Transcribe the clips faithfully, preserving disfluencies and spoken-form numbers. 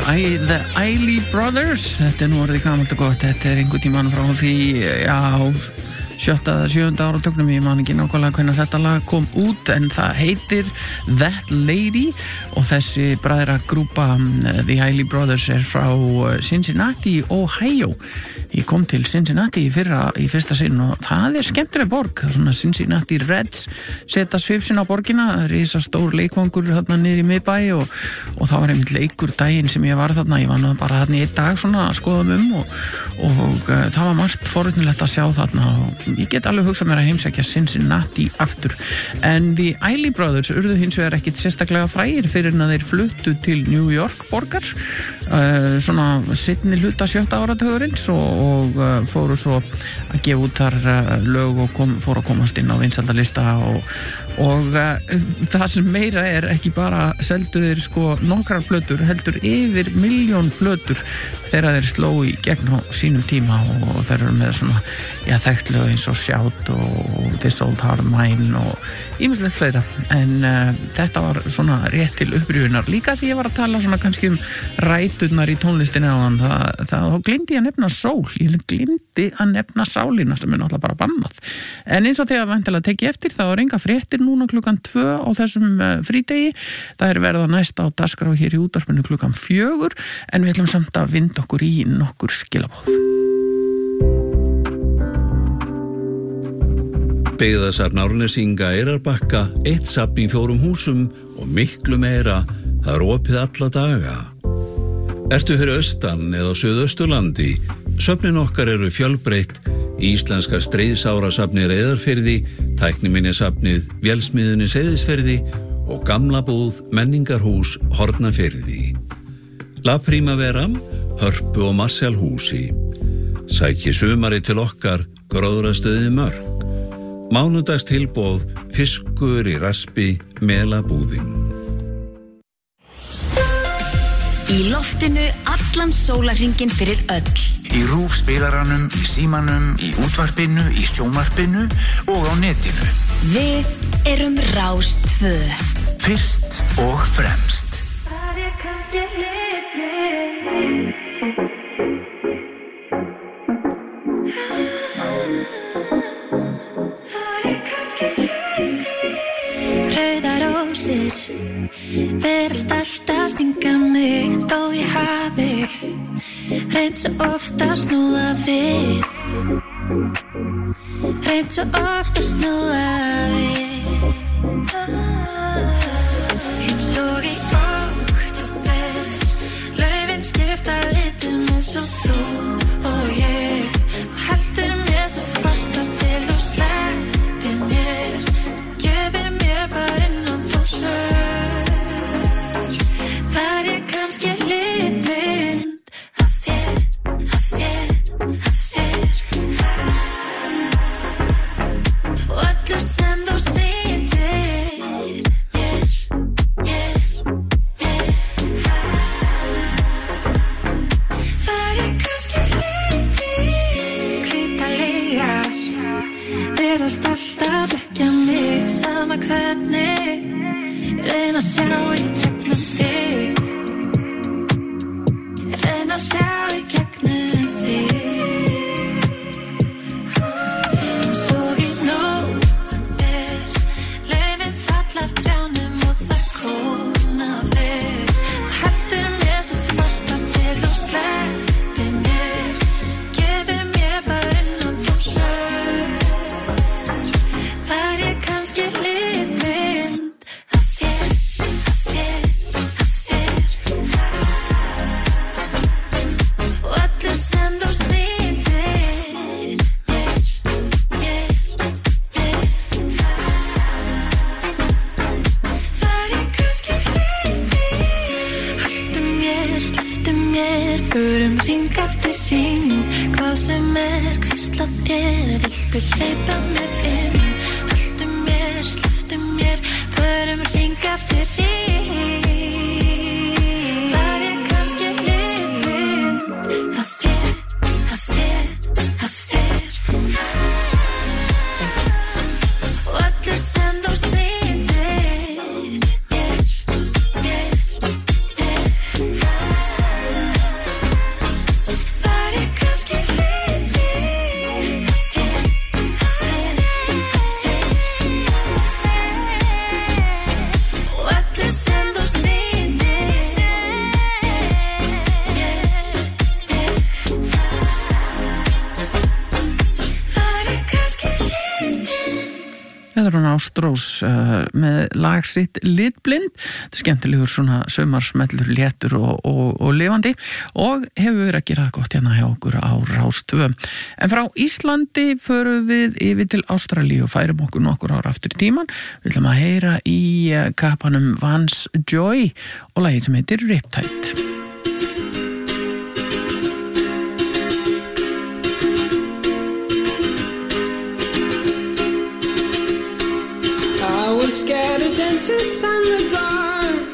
I, The Isley Brothers. Þetta er nú orðið gamalt og gott. Þetta er einhvern tímann frá því, já, sjötta eða sjöunda áratögnum. Ég man ekki nákvæmlega hvernig þetta lag kom út, en það heitir That Lady og þessi bræðra grúpa The Isley Brothers er frá Cincinnati, Ohio. Ég kom til Cincinnati í fyrra, í fyrsta sinn, og það er skemmtileg borg. Svona Cincinnati Reds setja svipsin á borgina, risa stór leikvangur þarna niður í miðbæ, og, og það var einmitt leikur daginn sem ég var þarna. Ég var nú bara þarna í einn dag svona að skoða um, og, og uh, það var margt forvitnilegt að sjá þarna, og ég get alveg hugsað mér að heimsækja Cincinnati aftur. En The Isley Brothers urðu hins vegar ekkit sérstaklega frægir fyrir en að þeir fluttu til New York borgar, uh, svona seinni hluta sjötta áratugurins, og og uh, fóru svo að gefa út þar uh, lög og kom, fóru að komast inn á vinsældalista, og, og uh, það sem meira er ekki bara seldu þeir sko nokkrar plötur, heldur yfir milljón plötur þegar þeir sló í gegn á sínum tíma, og þeir eru með svona, já, þekkt lög eins og Shout og This Old Heart of Mine og ýmislegt fleira. En uh, þetta var svona rétt til upprýðunar, líka því ég var að tala svona kannski um ræturnar í tónlistinni á hann, það, það, þá glimti ég að nefna sól. Ég glimti að nefna sálina, sem er náttúrulega bara bannað. En eins og þegar vantilega tekið eftir, þá er enga fréttir núna klukkan tvö á þessum uh, frídegi. Það er verða næsta á dagskrá hér í útvarpinu klukkan fjögur, en við ætlum samt að vinda okkur í nokkur skilabóð. Byggðasafn Árnesinga Eyrarbakka, eitt safn í fjórum húsum og miklu meira, það er opið alla daga. Ertu fyrir austan eða á Suðausturlandi? Söfnin okkar eru fjölbreytt, Íslenska stríðsárasafnið Reyðarfirði, Tækniminjasafnið Vélsmiðjunni Seyðisfirði og Gamla búð Menningarhús Hornafirði. La Primavera, Hörpu og Marshallhúsi. Sæki sumari til okkar, Gróðrastöði Mörk. Mánudags tilboð, fiskur í raspi, Melabúðin. Í loftinu allan sólarhringinn fyrir öll. Í RÚV spilaranum, í símanum, í útvarpinu, í sjónvarpinu og á netinu. Við erum Rás tvö. Fyrst og fremst. Það er kannski litli. Það er kannski litli. Rauðar rósir vera stolt að stinga mig, þó ég hafi reynt svo oft að snúa við, reynt svo oft að snúa við. Eins og í október, laufin skipta litum eins og þú og ég, og heldur mér svo fastar til þú sleppir mér, gefur mér bara innan þú svör. Var ég kannski litblind af þér, af þér, af þér, og öllu sem þú sýnir mér, mér, mér. Var ég kannski litblind? Hvítalygar virðast alltaf blekkja mig, sama hvernig ég reyna að sjá í gegnum þig, ég reyna að sjá í gegnum þig. Eins og í nóvember, laufin falla af trjánum og það kólna þig, og heldur mér svo fastar til þú sleppir mér, gefur mér bara innan þú svör. Var ég kannski litblind af þér, af þér, af þér, og öllu sem þú sýnir mér, mér, mér. Var ég kannski litblind? Haltu mér, slepptu mér, förum hring eftir hring, hvað sem er, hvísla þér, viltu hleypa mér inn? Haltu mér, slepptu mér, förum hring eftir hring. Var ég kannski litblind af þér, af þér, af þér, og öllu sem þú sýnir mér, mér, mér. feður hún Ástrós uh, með lag sitt Litblind. Þetta er skemmtilegur svona saumarsmellur, léttur og, og, og lifandi og hefur verið að gera það gott hérna hjá okkur á Rás tvö. En frá Íslandi förum við yfir til Ástralíu og færum okkur nokkur ára aftur í tíman. Við ætlum að heyra í kappanum Vance Joy og lagið sem heitir Riptide. I was scared of dentists and the dark.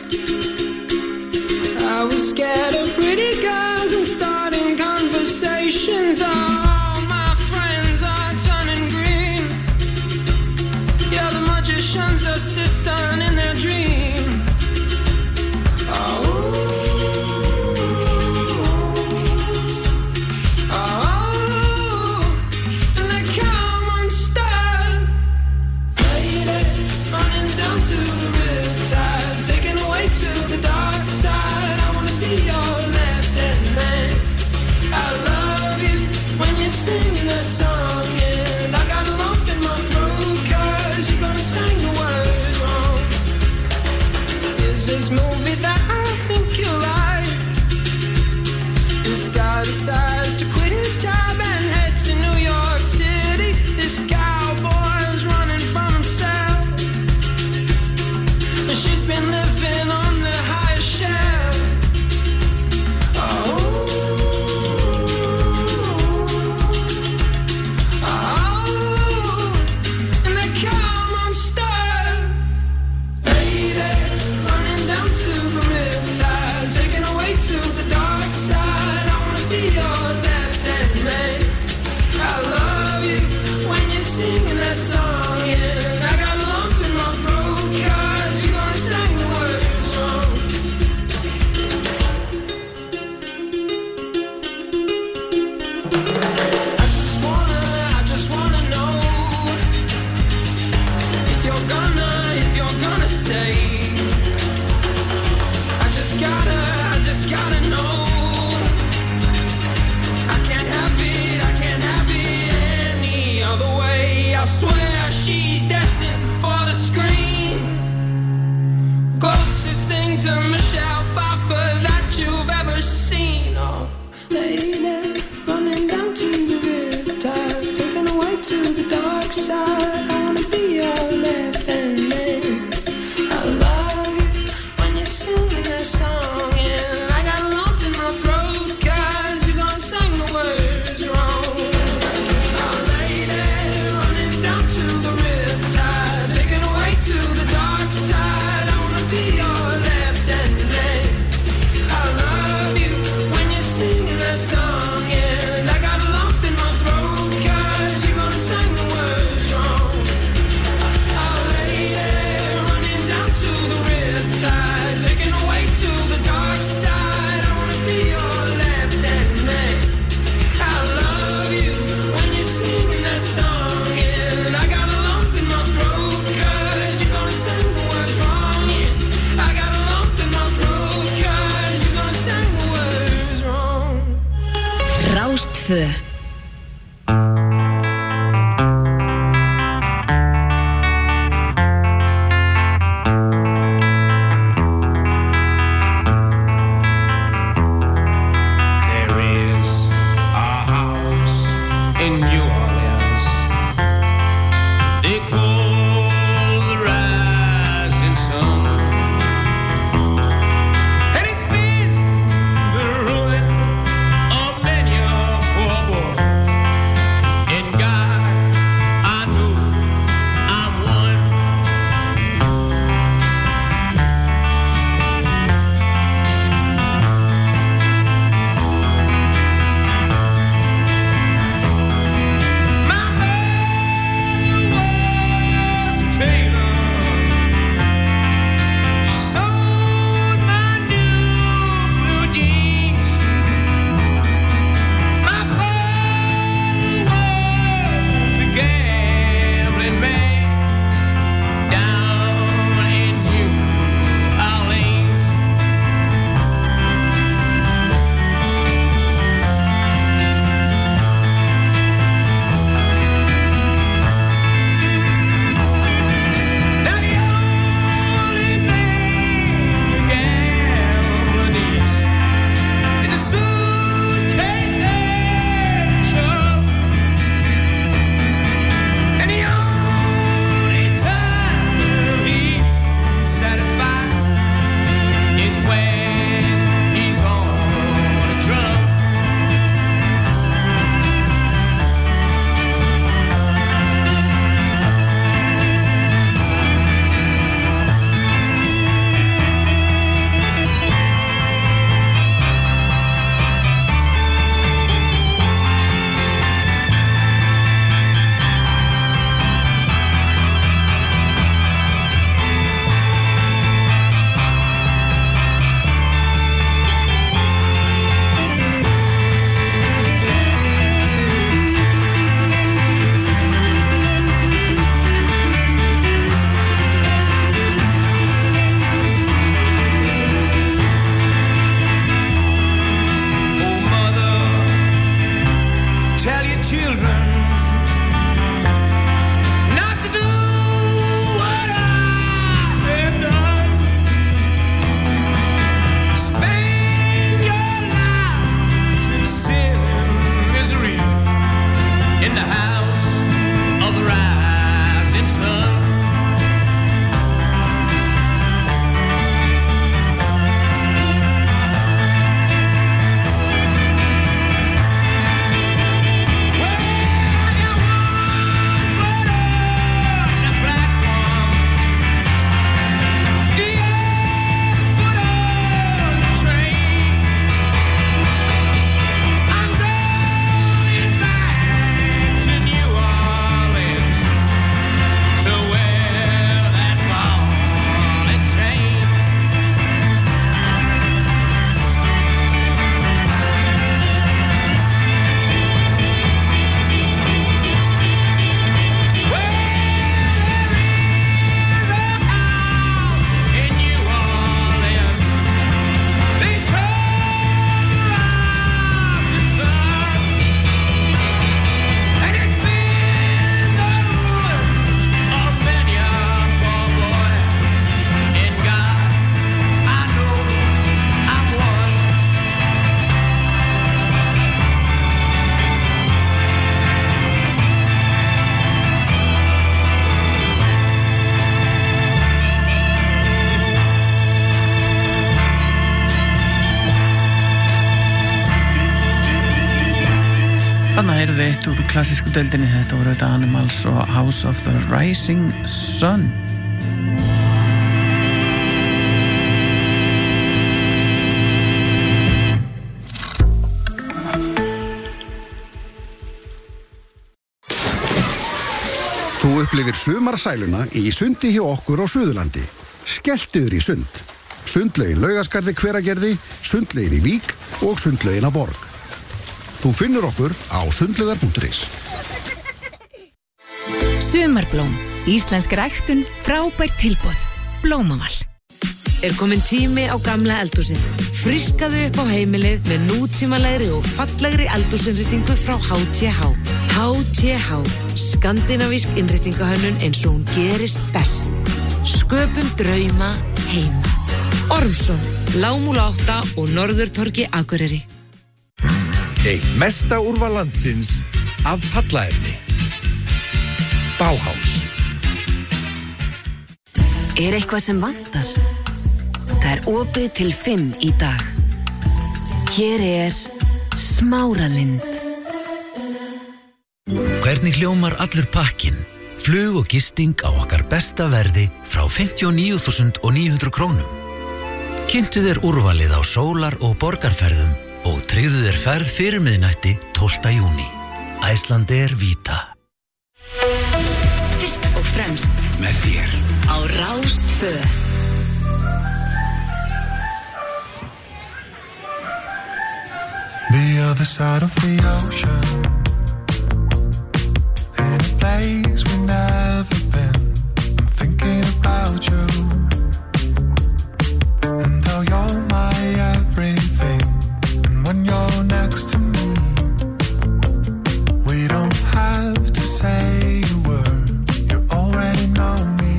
I was scared of pretty girls and starting conversations. All my friends are turning green. Yeah, the magician's assistant in their dream. Oh, oh, and they come unstuck. Lady, running down to the riptide, taken away to the dark side. I wanna be your left-hand man. I love you when you're singing that song, and I got a lump in my throat 'cause you're gonna sing the words wrong. Is this movie that I think you like? This guy decides to quit his job and head to New York City. This cowboy's running from himself, and she's been living on the highest shelf. Oh, oh, and they come unstuck. Lady, running down to the riptide, taken away to the dark side. I wanna be your left-hand man. I love you when you're singing that song, and I got a lump in my throat 'cause you're gonna sing the words wrong. I just wanna, I just wanna know if you're gonna, if you're gonna stay. I just gotta, I just gotta know. I can't have it, I can't have it any other way. I swear she's destined for the screen. Closest thing to Michelle Pfeiffer that you've ever seen. Oh, lady, running down to the riptide, taken away to the dark side. I wanna be your left-hand man. I love you when you're singing that song, and I got a lump in my throat 'cause you're gonna sing the words wrong. Oh, lady, running down to the riptide, taken away to the dark side. I wanna be your left-hand man. I love you when you're singing that song, and I got a lump in my throat 'cause you're gonna sing the words wrong. Oh, lady, running down to the riptide, taken away to the dark side. I wanna be your left-hand man. I love you when you're singing that song, and I got a lump in my throat 'cause you're gonna sing the words wrong. Yeah, I got a lump in my throat 'cause you're gonna sing the words wrong. Rás tvö. There is a house in New Orleans they call the Rising Sun, and it's been the ruin of many a poor boy. Þannig erum við eitt úr klassísku deildinni, þetta voru þetta Animals og House of the Rising Sun. Þú upplifir sumarsæluna í sundi hjá okkur á Suðurlandi. Skelltu þér í sund. Sundlaugin Laugaskarði Hveragerði, sundlaugin í Vík og sundlaugin á Borg. Þú finnur okkur á sundlaugar punktur is. Sumarblóm, íslensk ræktun, frábært tilboð. Blómaval. Er kominn tími á gamla eldhúsið. Friskaðu upp á heimilið með nútímalegri og fallegri eldhúsinnréttingu frá H T H. H T H. Skandinavísk innréttingahönnun eins og hún gerist best. Sköpum drauma heima. Ormsson, Lágmúla átta og Norðurtorgi Akureyri. Eitt mesta úrval landsins af pallaefni. Bauhaus. Er eitthvað sem vantar? Það er opið til fimm í dag. Hér er Smáralind. Hvernig hljómar allur pakkinn? Flug og gisting á okkar besta verði frá fimmtíu og níu þúsund níu hundruð krónum. Kynntu þér úrvalið á sólar- og borgarferðum og tryggðu þér ferð fyrir miðnætti tólfta júní. Icelandair Vita. Fyrst og fremst Með þér á Rás tvö. The other side of the ocean, in a place we've never been. I'm thinking about you, and how you're my everything. And when you're next to me, we don't have to say a word. You already know me,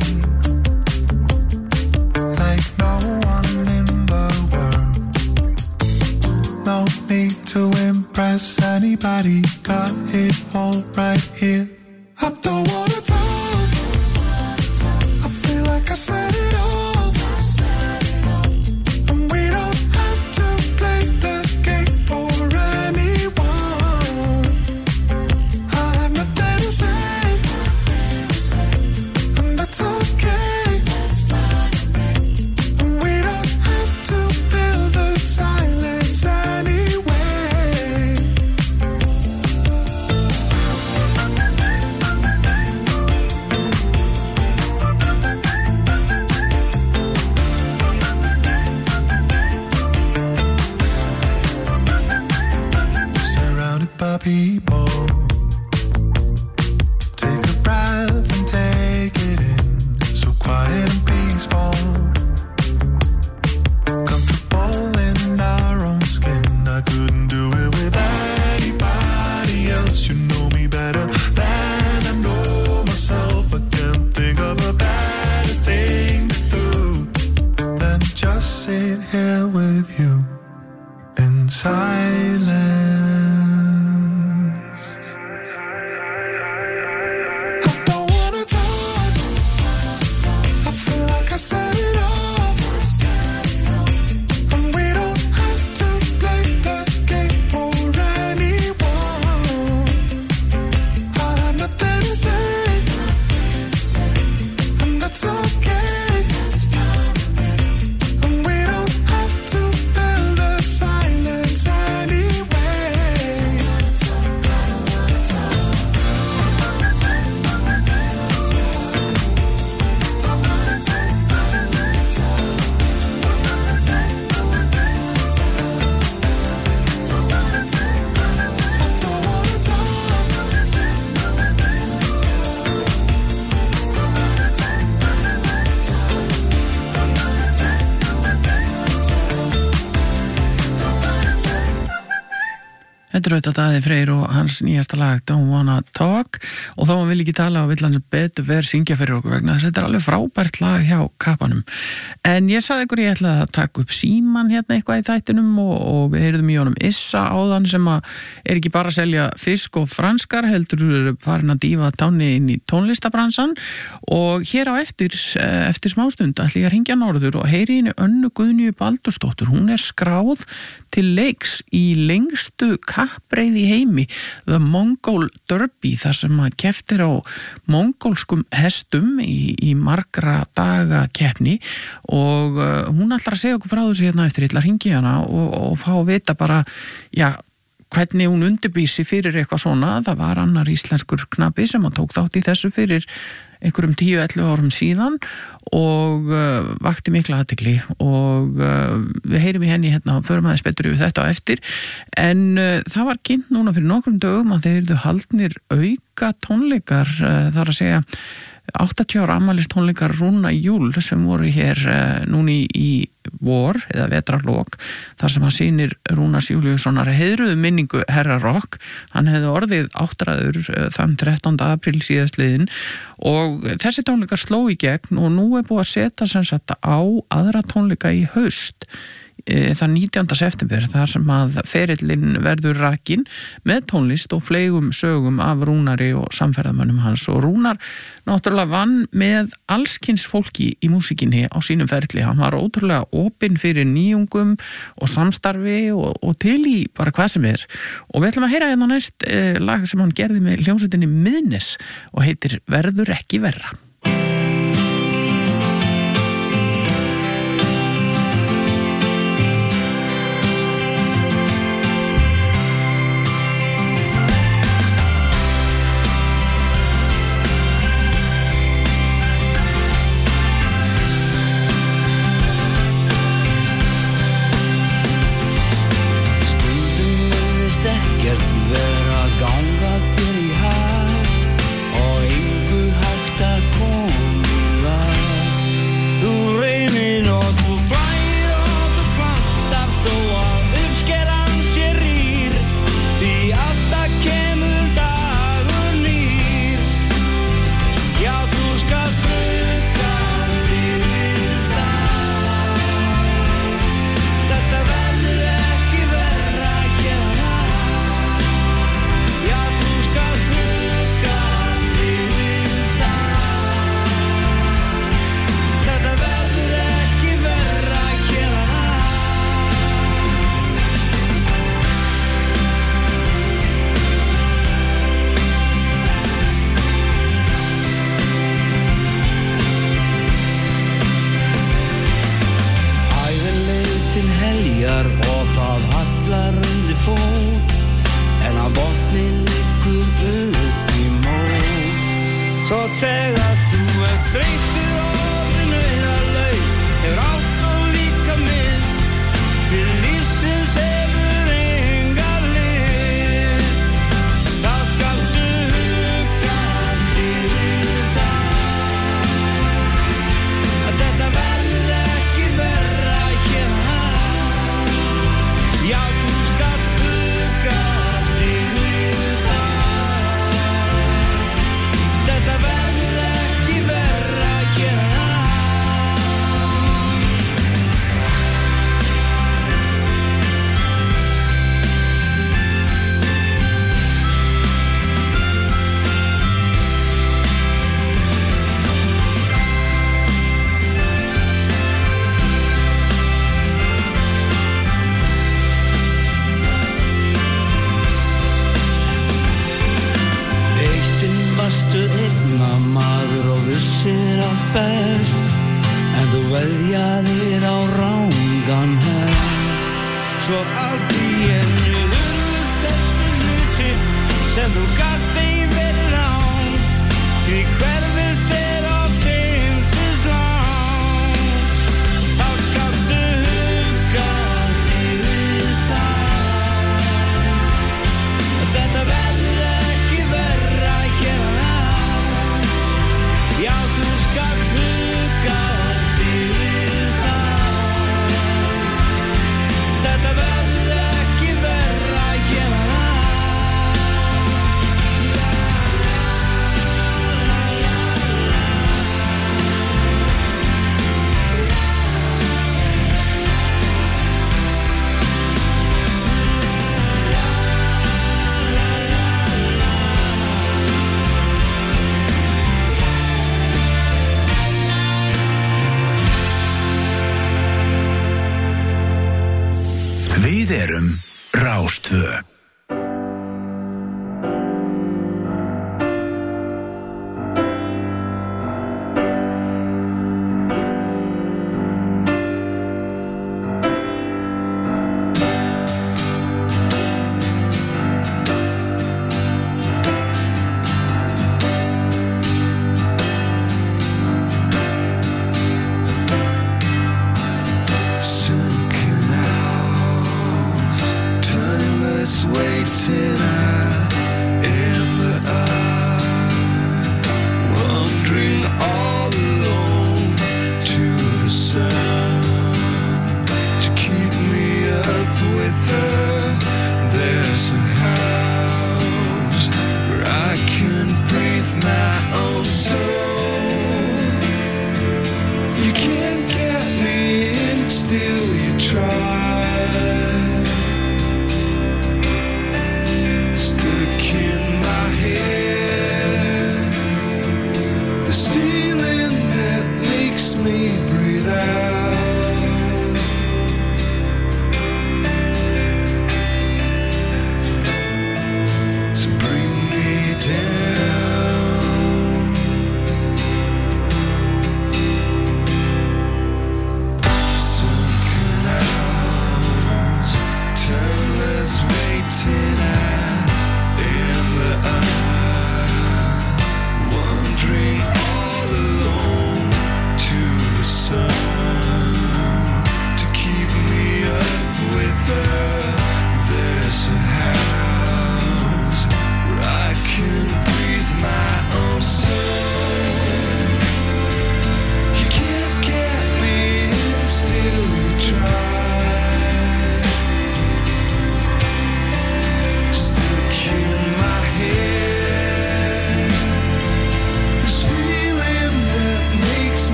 like no one in the world. No need to impress anybody, got it all right here. I don't wanna talk, I feel like I said it all. And we don't have to play the game for anyone. I have nothing to say, and that's okay. And we don't have to fill the silence anyway. Surrounded by people, take a breath and take it in. So quiet and peaceful, comfortable in our own skin. I couldn't do it with anybody else. You know me better than I know myself. I can't think of a better thing to do than just sit here with you in silence. I don't wanna talk, I feel like I said it all. And we don't have to play the game for anyone. I have nothing to say, and that's okay. And we don't have to fill the silence anyway. Þetta er auðvitað Daði Freyr og hans nýjasta lag Don't Wanna Talk, og þá hann vil ekki tala og vill hann sem betur verð syngja fyrir okkur vegna þess að þetta er alveg frábært lag hjá kappanum. En ég sagði ykkur ég ætlaði að taka upp síman hérna eitthvað í þættinum og, og við heyrðum í honum Issa áðan sem að er ekki bara að selja fisk og franskar, heldur eru farin að dýfa tánni inn í tónlistabransan, og hér á eftir eftir smástund ætla ég að hringja norður og heyri henni Önnu Guðnýju Baldursdóttur. Hún er skráð til leiks í lengstu kapp kappreiði í heimi, The Mongol Derby, þar sem að keptir á mongólskum hestum í, í margra daga keppni og uh, hún ætlar að segja okkur frá þessu hérna eftir, ég ætla að hringja hana og, og fá að vita bara, já, hvernig hún undirbýsi fyrir eitthvað svona. Það var annar íslenskur knapi sem að tók þátt í þessu fyrir einhverjum tíu til ellefu árum síðan og uh, vakti mikla athygli og uh, við heyrum í henni hérna og förum aðeins betur yfir þetta á eftir en uh, það var kynnt núna fyrir nokkrum dögum að þeir eru haldnir auka tónleikar uh, þar að segja áttatíu ára afmælistónleikar Rúna Júl sem voru hér uh, núni í vor eða vetrarlok þar sem hann sýnir Rúnars Júlíussonar heiðruðu minningu Herra Rock. Hann hefði orðið áttræður uh, þann þrettánda apríl síðastliðin og þessi tónleikar sló í gegn og nú er búið að setja sem sagt á aðra tónleika í haust þann nítjánda september þar sem að ferillinn verður rakinn með tónlist og fleigum sögum af Rúnari og samferðamönnum hans og Rúnar náttúrulega vann með allskyns fólki í músíkinni á sínum ferli, hann var ótrúlega opinn fyrir nýjungum og samstarfi og, og til í bara hvað sem er og við ætlum að heyra hérna næst eh, lag sem hann gerði með hljómsveitinni Miðnes og heitir Verður ekki verra. Þetta verður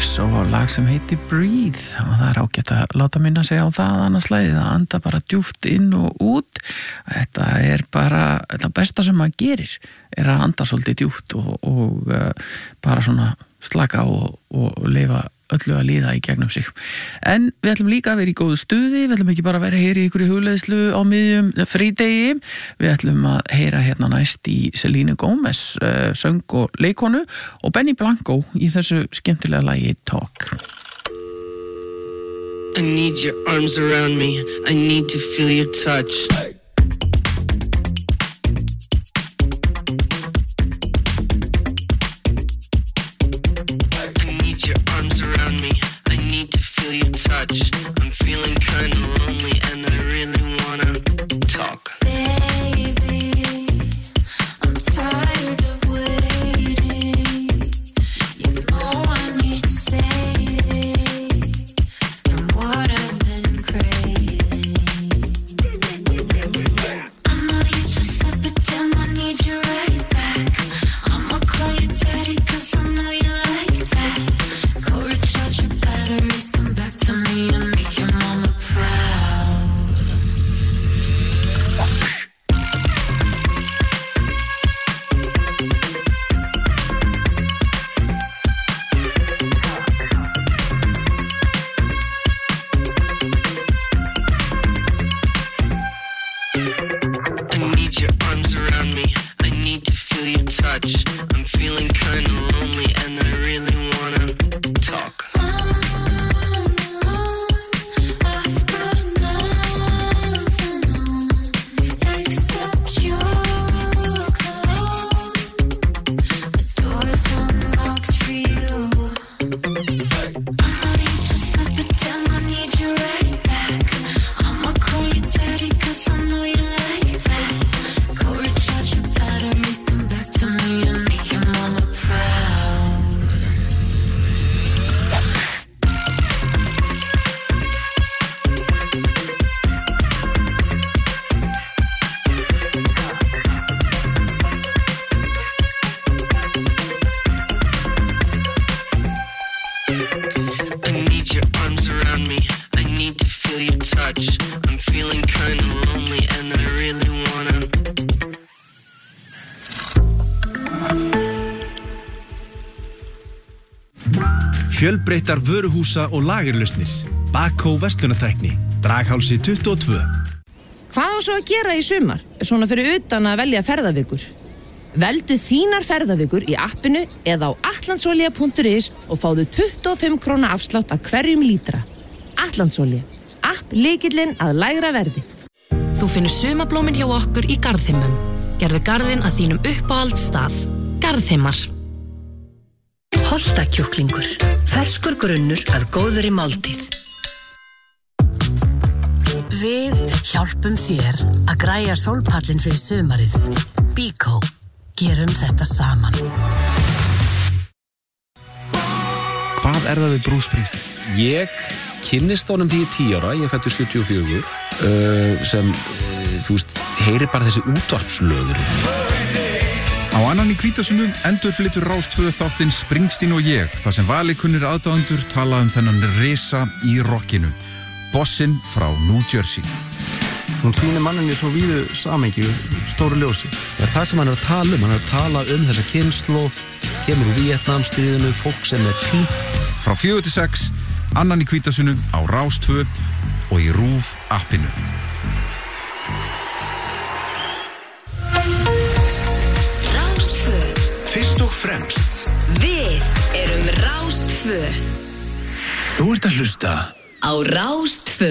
Hendrix og lag sem heitir Breathe og það er ágætt að láta minna sig á það annars lagið að anda bara djúpt inn og út. Þetta er bara þetta besta sem maður gerir er að anda svolítið djúpt og, og uh, bara svona slaka og, og lifa öllu að líða í gegnum sig. En við ætlum líka að vera í góðu stuði, við ætlum ekki bara að vera heyri í ykkur í hugleiðslu á miðjum frídegi, við ætlum að heyra hérna næst í Selena Gomez, uh, söng og leikonu og Benny Blanco í þessu skemmtilega lagi Talk. I need your arms around me, I need to feel your touch. Touch. I'm feeling kind of lonely and I really wanna talk. Baby, I'm tired of waiting. You know I need to say it from what I've been craving. I know you just slip it down, I need you right back. I'ma call you daddy cause I know you like that. Go recharge your batteries, come back to me and make your mama proud. I need your arms around me, I need to feel your touch. I'm feeling kind of lonely and I really wanna talk. Fjölbreyttar vöruhúsa og lagerlausnir. Bakó verslunartækni. Draghálsi tuttugu og tvö. Hvað á svo að gera í sumar? Svona fyrir utan að velja ferðavikur. Veldu þínar ferðavikur í appinu eða á atlandsolja punktur is og fáðu tuttugu og fimm króna afslátt af hverjum lítra. Atlandsolja. App lykillinn að lægra verði. Þú finnur sumablómin hjá okkur í Garðheimum. Gerðu garðinn að þínum uppáhalds stað. Garðheimar. Holtakjúklingur. Ferskur grunnur að góðri máltíð. Við hjálpum þér að græja sólpallinn fyrir sumarið. Bíkó. Gerum þetta saman. Hvað er það við Bruce Springsteen? Ég kynnist honum því í tíu ára, ég fættur sjötíu og fjögur, uh, sem, uh, þú veist, heyri bara þessi útvarpslöður. Á annan í Hvítasunnu endurflytur Rás tvö þáttinn Springsteen og ég, þar sem valikunnir aðdáendur tala um þennan risa í rockinu. Bossinn frá New Jersey. Hún sýnir manninni svo víðu samhengi, stóru ljósi. Það er það sem hann er að tala um, hann er að tala um þessa kynslóð, kemur úr Víetnamstríðinu, fólk sem er týnt. Frá fjögur til sex, annan í Hvítasunnu á Rás tvö og í RÚV appinu. Rás tvö. Fyrst og fremst. Við erum Rás tvö. Þú ert að hlusta á Rás tvö.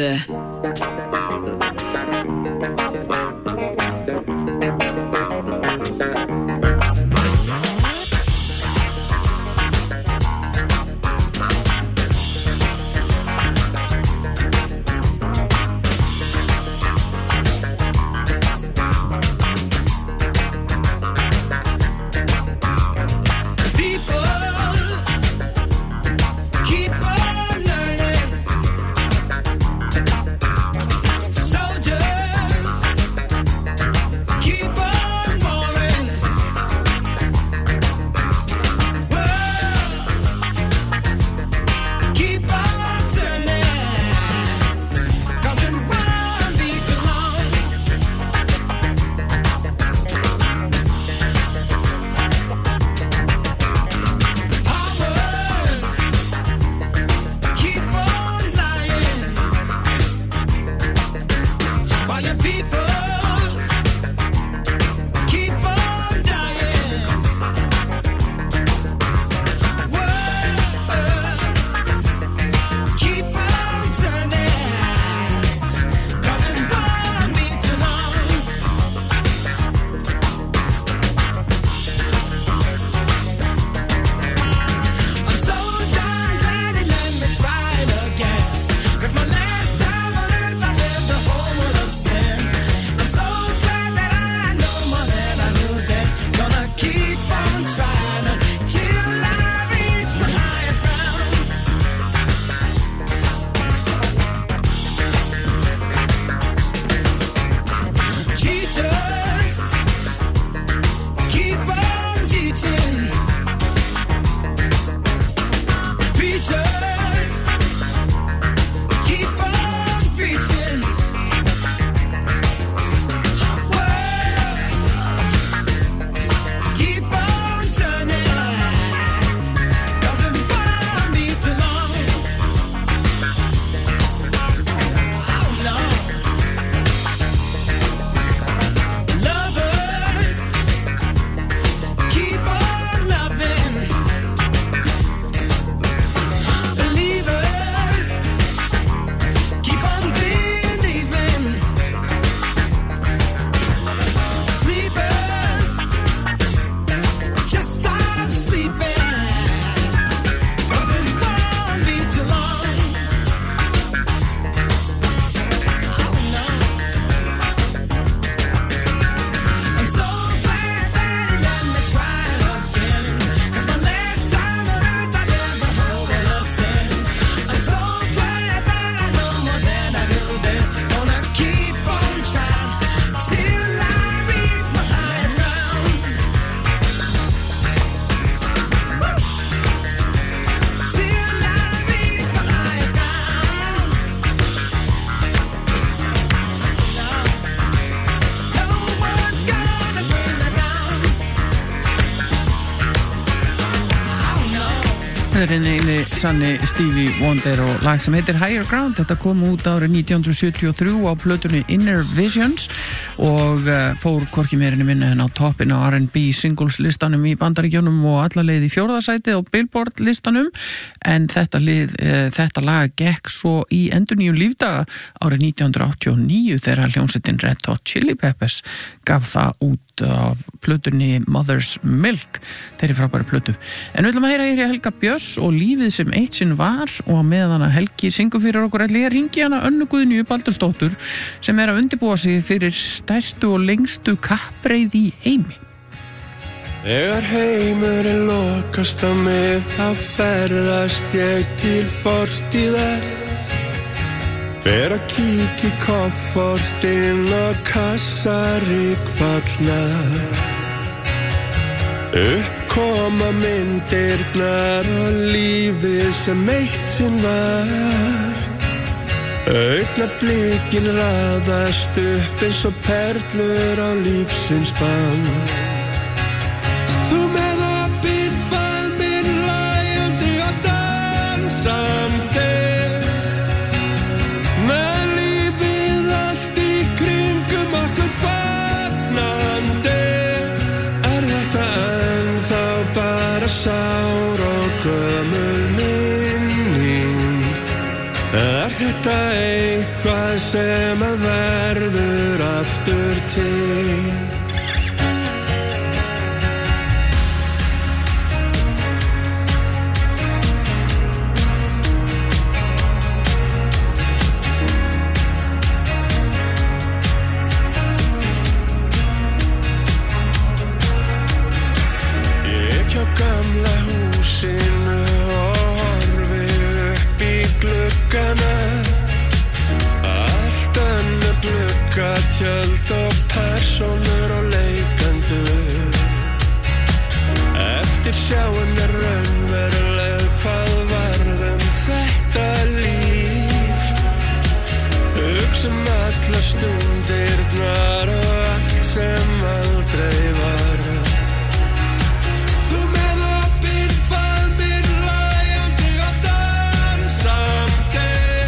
Keep on learning. Eini sanni Stevie Wonder og lag sem heitir Higher Ground. Þetta kom út árið nítján hundruð sjötíu og þrjú á plötunni Inner Visions og uh, fór hvorki meirinni minna en á toppin á R and B singles listanum í Bandaríkjunum og alla leið í fjórða sætið á Billboard listanum, en þetta, lið, uh, þetta lag gekk svo í endurnýjun lífdaga árið nítján hundruð áttatíu og níu þegar hljómsveitin Red Hot Chili Peppers gaf það út af plötunni Mother's Milk, þeirri frábæri plötu. En við ætlum að heyra hér í Helga Björns og lífið sem eitt sinn var, og meðan að Helgi syngur fyrir okkur ætla ég að hringja hana Önnu Guðnýju Baldursdóttur sem er að undirbúa sig fyrir stærstu og lengstu kappreiði í heimi. Þegar heimurinn lokast á mig þá ferðast ég til fortíðar. Fer að kíkja í koffortinn og kassaríkfalla. Uppkoma myndirnar og lífið sem eitt sinn var. Augnablikin raðast upp eins og perlur á lífsins band. Þú með opinn faðminn hlæjandi og dansandi. Sár og gömul minning. Er þetta eitthvað sem að verður aftur til? Tjöld og persónur og leikendur. Eftir sjáum er raunveruleg hvað varðum þetta líf. Hugsum alla stundirnar og allt sem aldrei var. Þú með opinn faðminn hlæjandi og dansandi.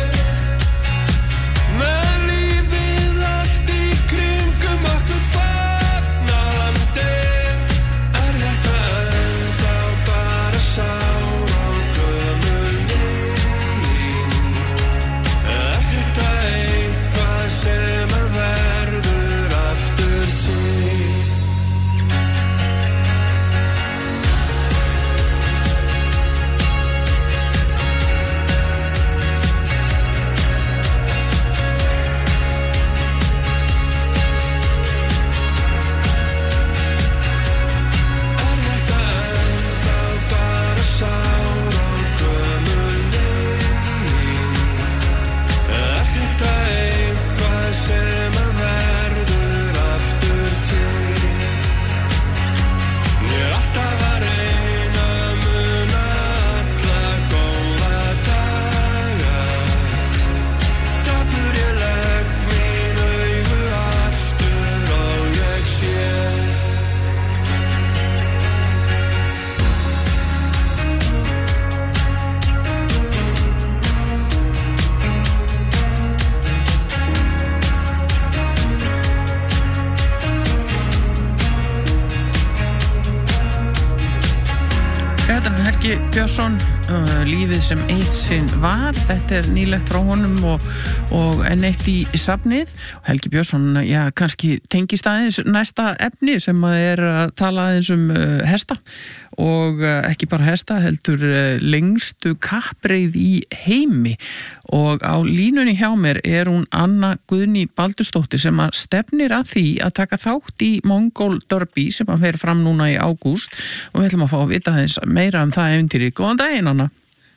Björnsson, uh, lífið sem eitt sinn var. Þetta er nýlegt frá honum og, og enn eitt í safnið. Helgi Björnsson, já, kannski tengist aðeins næsta efni sem að er að tala aðeins um uh, hesta og uh, ekki bara hesta, heldur uh, lengstu kappreið í heimi, og á línunni hjá mér er hún Anna Guðný Baldursdóttir sem að stefnir að því að taka þátt í Mongol Derby sem að fer fram núna í ágúst, og við ætlum að fá að vita aðeins meira um það eventýri. Góðan daginn, Anna.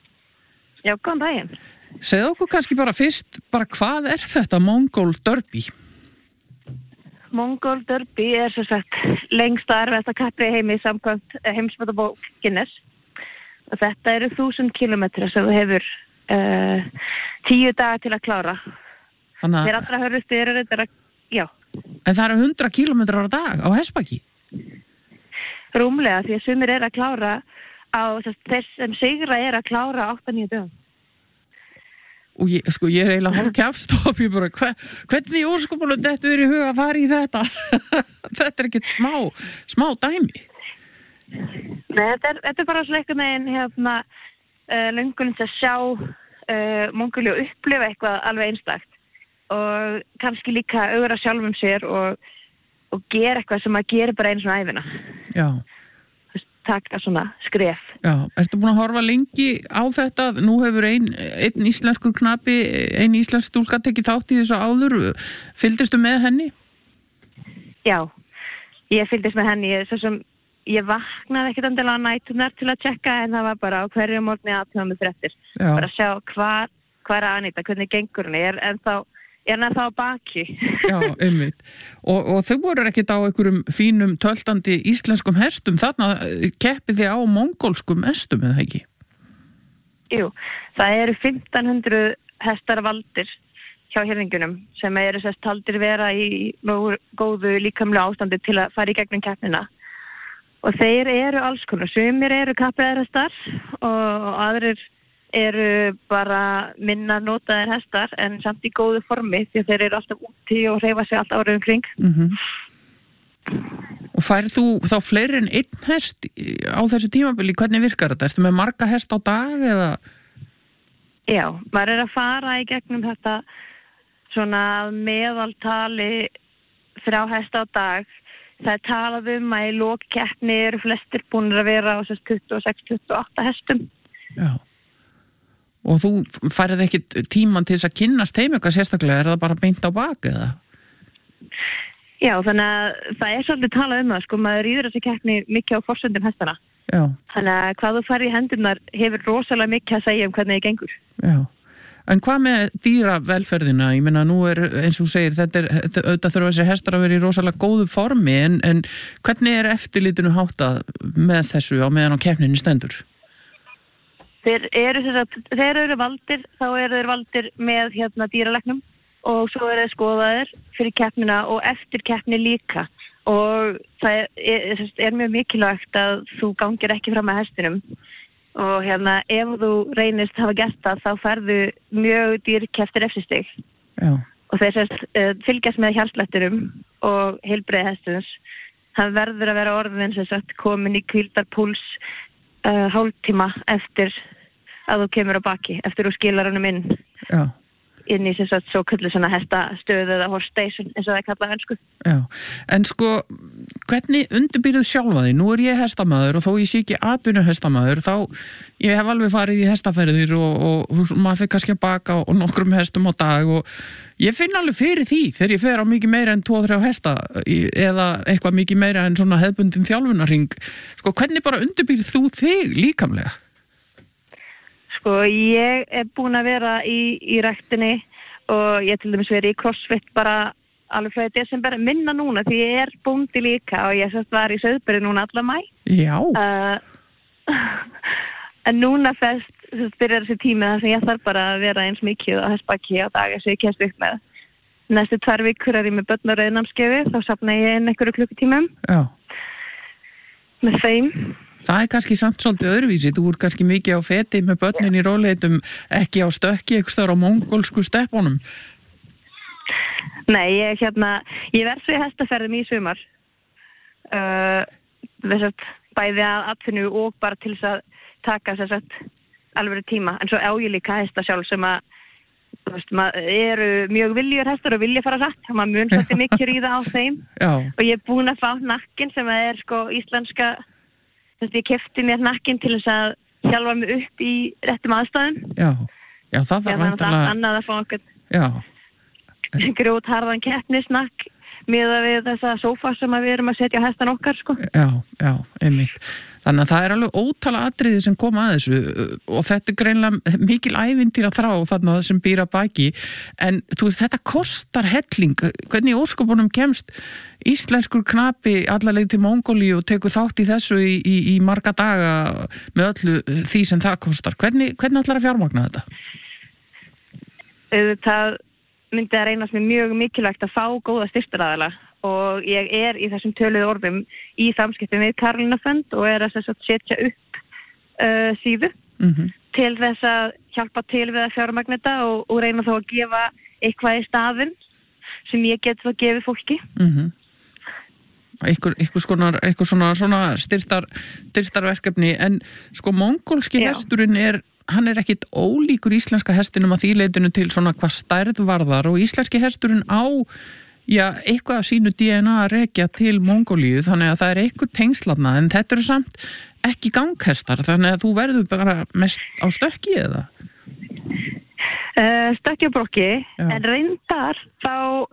Já, góðan daginn. Segðu okkur kannski bara fyrst, bara hvað er þetta Mongol Derby? Mongol Derby er sem sagt lengsta erfiðasta kappið heimi samkvæmt heimsmetabók Guinness. Og þetta eru þúsund kílómetra sem þú hefur uh, tíu daga til að klára. Þannig að... Þeir allra hörðustu eru þetta, já. En það eru hundrað kílómetrar á dag á hestbaki? Rúmlega, því að sumir er að klára á þess, þess sem sigra er að klára átta níu dögum. Og ég, sko, ég er eiginlega hálf kjafstopp, ég bara, hver, hvernig óskopunum þetta er í huga að fara í þetta? Þetta er ekkert smá, smá dæmi. Nei, þetta er, þetta er bara svona einhvern veginn hérna, uh, löngun til að sjá uh, Mongóliu og upplifa eitthvað alveg einstakt og kannski líka augra sjálfum sér og, og gera eitthvað sem að gera bara einu svona æfina. Já. Taka svona skref. Já, ertu búin að horfa lengi á þetta? Nú hefur ein, einn íslenskur knapi, ein íslensk stúlka tekið þátt í þessu áður. Fylgdistu með henni? Já, ég fylgdist með henni. Svo sem ég vaknaði ekkert endilega á nætunar til að tjekka en það var bara á hverju morgni aðtöða með fréttir. Bara að sjá hvað hva er Anita, hvernig gengur henni. Er ennþá er hann þá á baki. Já, einmitt. Og, og þau voru ekkert á einhverjum fínum töltandi íslenskum hestum, þarna keppið þið á mongólskum hestum, eða ekki? Jú, það eru fimmtán hundruð hestar valdir hjá hirðingunum sem eru sérst taldir vera í góðu líkamlega ástandi til að fara í gegnum keppnina. Og þeir eru alls konar, sumir eru kappræðarhestar og aðrir eru bara minna notaðir hestar en samt í góðu formi því að þeir eru alltaf úti og hreyfa sig alltaf árið umkring. Mm-hmm. Og færið þú þá fleiri en einn hest á þessu tímabili? Hvernig virkar þetta? Ertu með marga hest á dag eða? Já, maður er að fara í gegnum þetta svona meðaltali þrjá hesta á dag. Það er talað um að í lokkeppni eru flestir búnir að vera á tuttugu og sex til tuttugu og átta hestum. Já. Og þú færið ekki tíman til þess að kynnast þeim eitthvað sérstaklega, er það bara beint á bak eða? Já, þannig að það er svolítið talað um það, sko, maður rýður þessi keppni mikið á forsöndum hestana. Já. Þannig að hvað þú færið í hendurnar hefur rosalega mikið að segja um hvernig þið gengur. Já. En hvað með dýravelferðina? Ég meina, nú er, eins og segir, þetta er, auðvitað þurfa þessi hestar að vera í rosalega góðu formi, en, en hvernig er eftirlitinu háttað með þessu á meðan á keppninni stendur? Þeir eru, þeir eru valdir, þá eru þeir valdir með hérna dýralæknum og svo eru þeir skoðaðir fyrir keppnina og eftir keppni líka. Og það er, er mjög mikilvægt að þú gangir ekki fram með hestinum. Og hérna, ef þú reynist hafa gert það, þá ferðu mjög dýrkeftir efsistig. Já. Og þeir sérst, fylgjast með hjartslætturum og heilbreiði hestunins. Það verður að vera orðin sem sagt komin í hvíldarpúls Uh, hálftíma eftir að þú kemur á baki, eftir þú skilar hennum inn. Já. Inn í sem sagt svo kallu svona hestastöðu eða horse station eins og það er kallað ensku. Já, en sko hvernig undirbýrðu sjálfa því? Nú er ég hestamaður og þó ég sé ekki atvinnu hestamaður, þá ég hef alveg farið í hestaferðir og, og, og maður fyrir kannski að baka og nokkrum hestum á dag og ég finn alveg fyrir því þegar ég fer á mikið meira en tvo til þrjá hesta eða eitthvað mikið meira en svona hefðbundin þjálfunarhring. Sko hvernig bara undirbýrðu þú þig líkamlega? Sko ég er búin að vera í, í ræktinni og ég til dæmis verið í CrossFit bara alveg frá desember, minna núna því ég er bóndi líka og ég sérst var í Sauðburði núna alla mæ. Já. Uh, en núna fest byrjar þessi tími þar sem ég þarf bara að vera eins mikið á hestbaki á dag eins og ég kemst upp með. Næstu tvær vikur er ég með börn og rauðnámskeiði, þá safna ég inn einhverju klukkutímum. Já. Með þeim. Það er kannski samt svolítið öðruvísi, þú er kannski mikið á feti með börnin í róleitum, ekki á stökki eitthvað stöður á mongólsku steppunum. Nei, ég, hérna, ég verð svo í hestaferðum í sumar. Uh, þessart bæði að atvinnu og bara til þess að taka þessart alveg tíma. En svo á ég líka hesta sjálf sem að þú veist, maður eru mjög viljur hestar og vilja fara satt. Maður mun svolítið mikið ríða á þeim. Já. Og ég er búin að fá nakkin sem er sko íslenska. Þú veist, ég keypti mér nakkin til þess að hjálpa mig upp í réttum aðstæðum. Já, já það þarf væntanlega. Já, það er annað að fá okkur. Já. Grjótharðan keppnisnakk miðað við þessa sófa sem við erum að setja á hestan okkar, sko. Já, já, einmitt. Þannig að það er alveg ótala atriði sem koma að þessu og þetta er greinlega mikil ævintýra þrá þarna sem býr að baki en þú veist, þetta kostar helling. Hvernig í óskopunum kemst íslenskur knapi allarleið til Mongóliu og tekur þátt í þessu í, í, í marga daga með öllu því sem það kostar? Hvernig, hvernig ætlar að fjármagna þetta? Það myndi að reynast mér mjög mikilvægt að fá góða styrktaraðila og ég er í þessum töluðu orðum í samskiptum við Karolínarfund og er að setja upp uh, síðu Mhm. til þess að hjálpa til við að fjármagna þetta og, og reyna þá að gefa eitthvað í staðinn sem ég get þá gefið fólki. Mhm. Eitthvað, eitthvað, skonar, eitthvað svona, svona styrtar, styrtarverkefni en sko mongólski Já. hesturinn er hann er ekkit ólíkur íslenska hestinum að því leitinu til svona hvað stærð varðar og íslenski hesturinn á já, eitthvað af sínu D N A að rekja til Mongólíu þannig að það er eitthvað tengslarna en þetta eru samt ekki ganghestar þannig að þú verður bara mest á stökki eða? Uh, stökki og brokki Já. en reyndar þá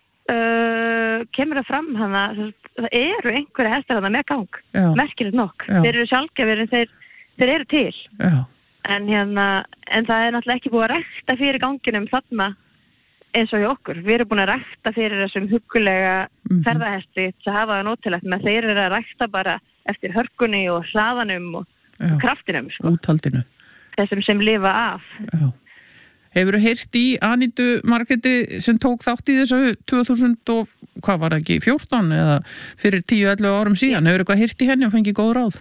uh, kemur það fram hana það eru einhverja hestar hana með gang Já. merkilegt nokk, Já. þeir eru sjálfgefir en þeir, þeir eru til Já. en, hérna, en það er náttúrulega ekki búið að rækta fyrir ganginum þarna eins og hjá okkur, við erum búin að rækta fyrir þessum huggulega Mhm. ferðahesti til að hafa það nótilegt, menn þeir eru að rækta bara eftir hörkunni og hraðanum og Já. kraftinum sko, Úthaldinu. þessum sem lifa af. Já. Hefurðu heyrt í Anítu Margréti sem tók þátt í þessu tvö þúsund og hvað var það ekki, fjórtán eða fyrir tíu til ellefu árum síðan, hefurðu eitthvað heyrt í henni og fengið góð ráð?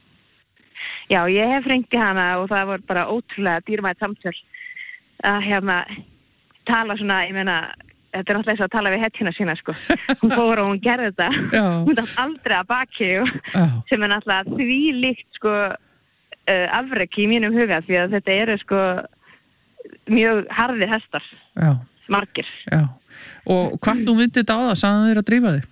Já, ég hef hringt í hana og það var bara ótrúlega dýrmætt samtöl að hérna tala svona, ég meina, þetta er náttúrulega eins og að tala við hetjuna sína, sko. Hún fór og hún gerði þetta. Já. Hún dætt aldrei að baki og Já. sem er náttúrulega því líkt, sko, uh, afrek í mínum huga því að þetta eru, sko, mjög harðir hestar, Já. margir. Já. Og hvort þú myndið þetta á það, sagði þeir að drífa þig?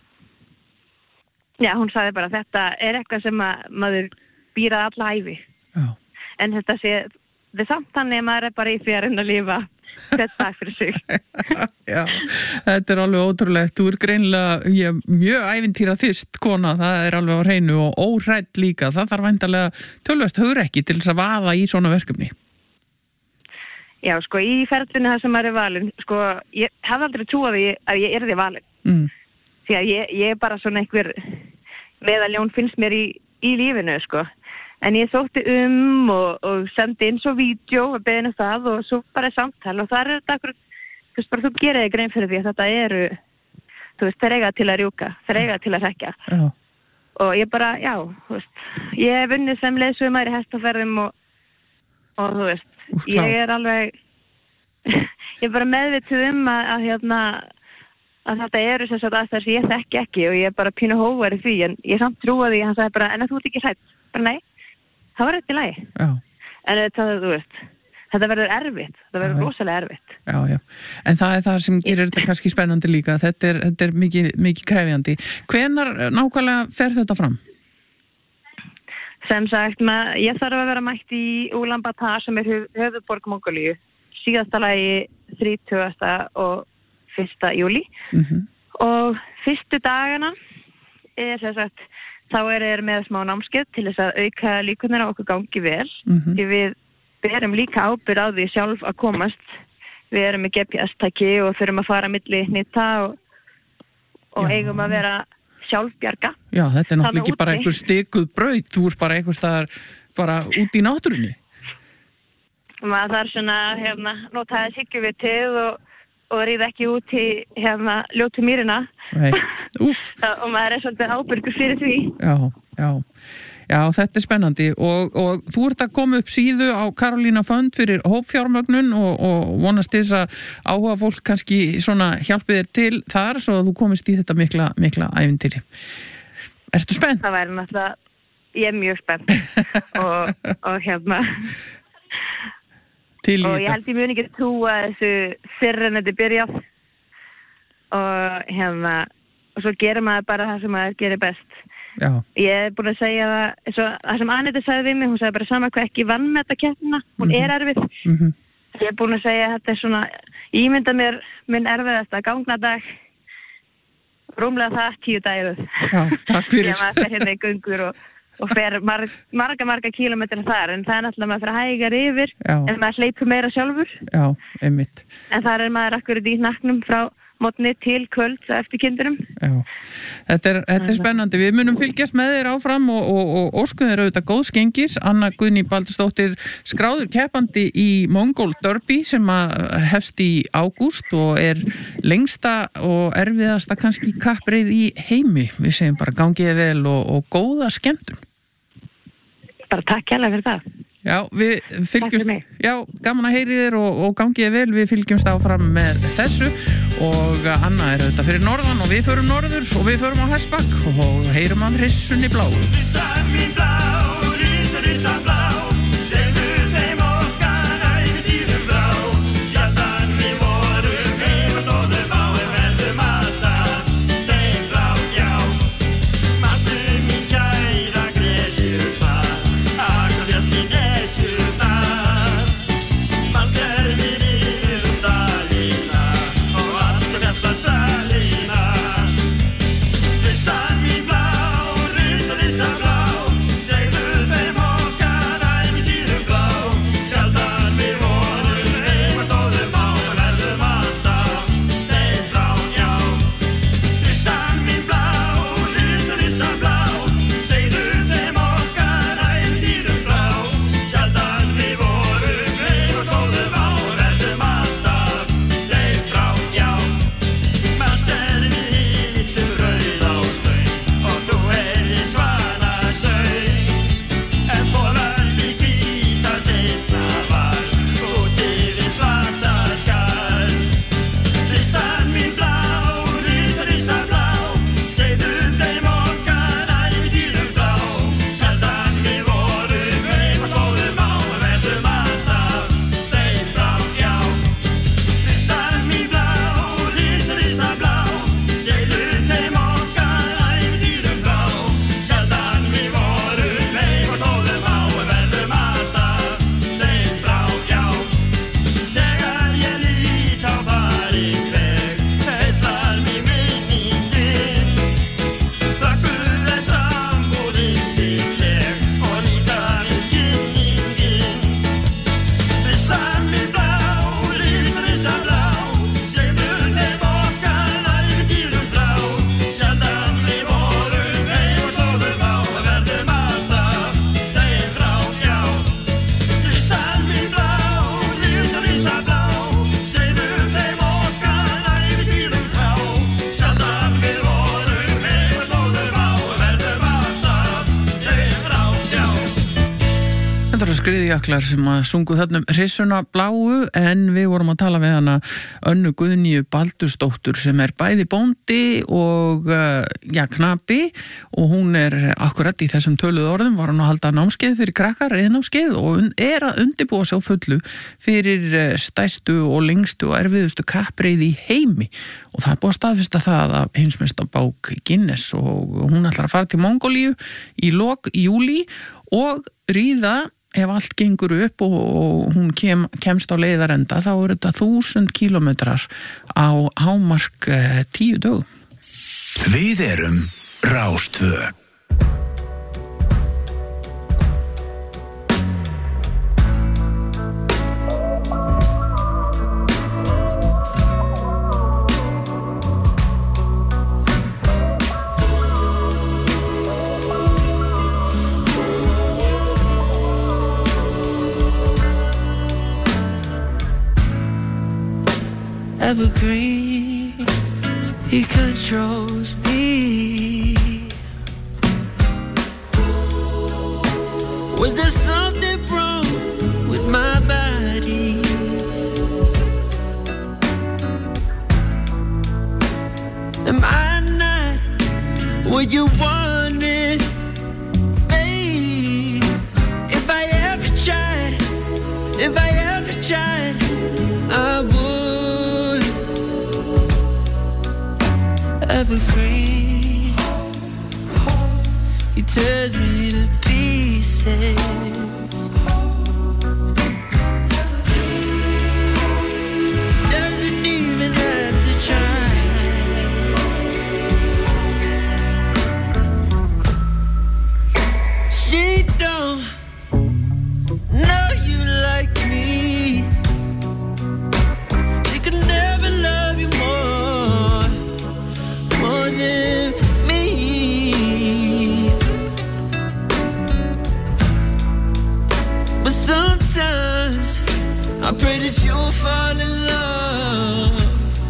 Já, hún sagði bara þetta er eitthvað sem að maður býra alla æfi. Já. En þetta sé, þetta er samt þannig að maður er bara í því að reyna að lifa hvert dag fyrir sig. Já, þetta er alveg ótrúlegt. Þú er greinilega ég, mjög ævintýra þyrst kona, það er alveg á hreinu og óhrædd líka. Það þarf væntanlega tölvöst hugrekki til þess að vaða í svona verkefni. Já, sko, í ferlinu það sem maður er valin, sko, ég hef aldrei trúað því að ég er því valin. Mm. Því að ég, ég er bara svona einhver meðaljón finnst mér í, í lífinu, sko. En ég þótti um og, og sendi inn svo vídeo og beðinu það og svo bara samtal og það er þetta akkur, þú veist, bara þú gerir þig grein fyrir því að þetta eru, þú veist, þeir eiga til að rjúka, þeir eiga til að hrekja. Já. Og ég bara, já, þú veist, ég hef vunnið sem leiðsögumæður í hestaferðum og, og þú veist, Úf, ég er alveg, ég er bara meðvituð um að, að hérna, að þetta eru þess að aðstæður sem ég þekki ekki og ég er bara pínu hóvar í því en ég samt trúa því, hann sagði bara, en þú ert ekki hrædd, bara nei. Það var eitthvað í lagi. Já. En þetta, þú veist, þetta verður erfitt. Þetta verður Já. rosalega erfitt. Já, já. En það er það sem gerir þetta kannski spennandi líka. Þetta er, þetta er mikið, mikið krefjandi. Hvenær nákvæmlega fer þetta fram? Sem sagt, mað, ég þarf að vera mætt í Ulaanbaatar sem er höfuðborg Mongólíu. Síðasta lagi þrítugasta og fyrsta júlí. Mhm. Og fyrstu dagana er sem sagt, þá er þeir með smá námskeið til þess að auka líkunar á okkur gangi vel. Mhm. Því við berum líka ábyrgð á því sjálf að komast. Við erum með G P S-tæki og þurfum að fara milli hnita og, og eigum að vera sjálfbjarga. Já, þetta er Þarna náttúrulega ekki bara úti. einhver stikuð braut, þú ert bara einhver staðar bara út í náttúrunni. Maður þarf svona, hérna, notaði siggjuvitið og, og ríða ekki út í, hérna, ljótu mýrina. Nei, úf. og maður er svolítið ábyrgur fyrir því. Já, já. Já, þetta er spennandi og, og þú ert að koma upp síðu á Karolína Fund fyrir hópfjármögnun og, og vonast þess að áhuga fólk kannski svona hjálpi þér til þar svo að þú komist í þetta mikla, mikla ævintýri. Ertu spennt? Það væri náttúrulega, ég er mjög spennt og, og hérna til í og þetta. ég held ég mjög ekki trúa þessu fyrr en þetta er byrjað og hérna og svo gerir maður bara það sem maður gerir best. Já. Ég er búin að segja það, svo, það sem Anita sagði við mig, hún sagði bara sama hvað ekki vann með þetta keppnina, hún Mhm. er erfið. Mhm. Ég er búin að segja að þetta er svona, ég ímynda mér minn erfiðasta gangnadag, rúmlega það tíu dagið. Já, takk fyrir. Ég maður fer hérna í göngur og, og fer marg, marga, marga kílómetra þar, en það er náttúrulega maður fyrir hægar yfir, Já. en maður hleypur meira sjálfur, Já, einmitt. en þar er maður akkurat í naknum frá mótni til kvöld eftir kindunum. Já, þetta er, þetta er spennandi. Við munum fylgjast með þér áfram og, og, og óskum þér auðvitað góðs gengis. Anna Guðný Baldursdóttir, skráður keppandi í Mongol Derby sem að hefst í ágúst og er lengsta og erfiðasta kannski kappreið í heimi. Við segjum bara gangiði vel og, og góða skemmtun. bara takk hérlega fyrir það. Já, við fylgjumst, já, gaman að heyri þér og, og gangiði vel, við fylgjumst áfram með þessu og Anna er auðvitað fyrir norðan og við förum norður og við förum á Hestbakk og heyrum af Rissunni blá. Rissan mín blá, rissa, rissa blá, segðu þeim okkar ævintýrum blá, sjaldan við vorum heim og stóðum á en verðum alltaf þeim blá, já. Manstu mín kæra gresjurna, akka fjallin skriðjöklar sem að sungu þarna Hrissuna bláu en við vorum að tala við hana Önnu Guðnýju Baldursdóttur sem er bæði bóndi og ja, knapi og hún er akkurat í þessum töluðu orðum var hún að halda námskeið fyrir krakkar, reiðnámskeið og er að undirbúa sig á fullu fyrir stærstu og lengstu og erfiðustu kappreiði í heimi og það er búið að staðfesta það af heimsmeistabók Guinness og hún ætlar að fara til Mongólíu í lok júlí og ríða ef allt gengur upp og, og hún kem, kemst á leiðarenda þá eru þetta þúsund kílómetrar á hámark eh, tíu dögum. Við erum Rás tvö. Evergreen, he controls me. Was there something wrong with my body? Am I not what you wanted? Babe, if I ever tried, if I ever tried, I would. Evergreen, he tears me to pieces. Doesn't even have to try. She don't know you like me. She could never love you more. More than me. But sometimes I pray that you'll fall in love.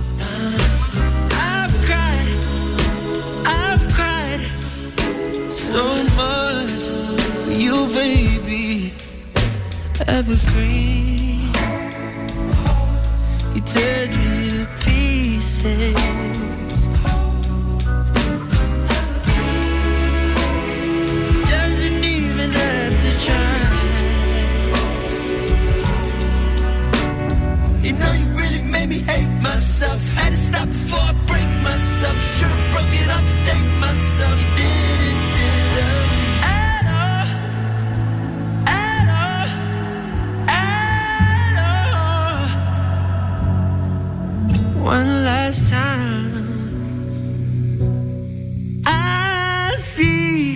I've cried, I've cried so much for you, baby. evergreen. You tears me to pieces. Doesn't even have to try. You know you really made me hate myself. Had to stop before I break myself. Should've broke it off to thank myself. You didn't deserve me at all, at all, at all. One last time I see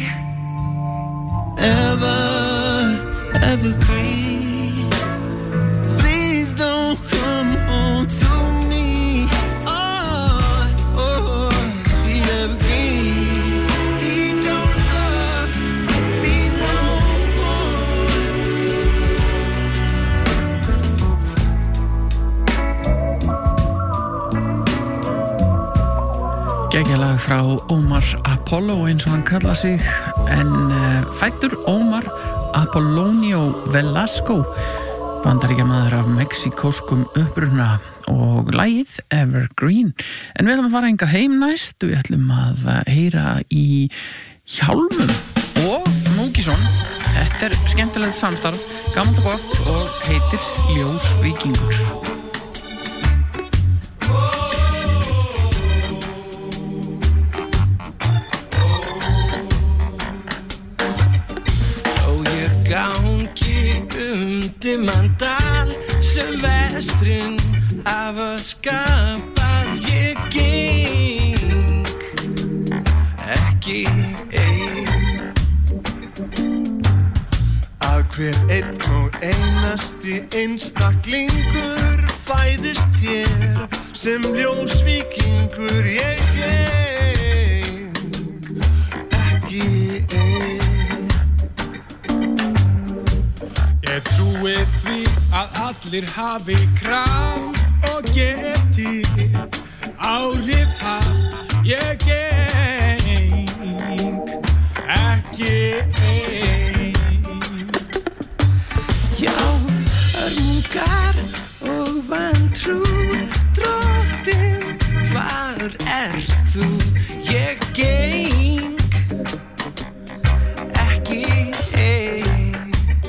ever, evergreen. Please don't come home to me. Oh, oh, sweet evergreen. He don't love me no more. Geggjalag frá Omar Apollo eins og hann kalla sig, en uh, fættur Omar Apollonio Velasco, bandaríkjamaður af mexikóskum uppruna, og lagið Evergreen. En við ætlum að fara hingað heim næst, við ætlum að heyra í Hjálmum og Múkisson. Þetta er skemmtilegt samstarf, gamalt og gott, og heitir Ljósvíkingur. Gangi um dimman sem vestrinn hafa skapað. Ég geng ekki ein. Að hver einn og einasti einstaklingur fæðist hér sem ljósvíkingur. Ég geng ekki ein. Ég trúi því að allir hafi kraft og geti áhrif haft. Ég geng ekki ein. Já, hörmungar og vantrú, drottinn, hvar ert þú? Ég geng ekki ein.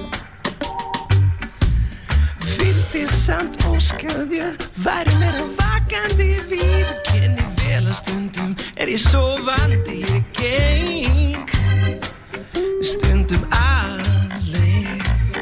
Samt óskað ég væri meira vakandi við. Kenni vel að stundum er ég sofandi. Ég geng stundum alein.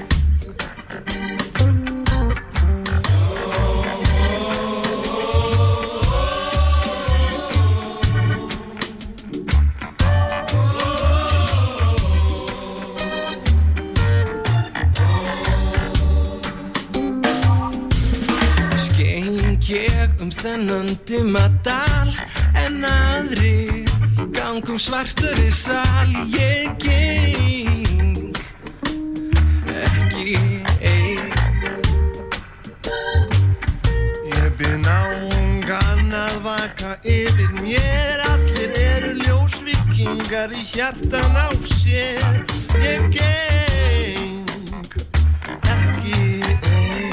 Ég um þennan dimma dal, en aðrir gangum svartari sal. Ég geng ekki ein. Ég bið náungan að vaka yfir mér. Allir eru ljósvíkingar í hjartan á sér. Ég geng ekki ein.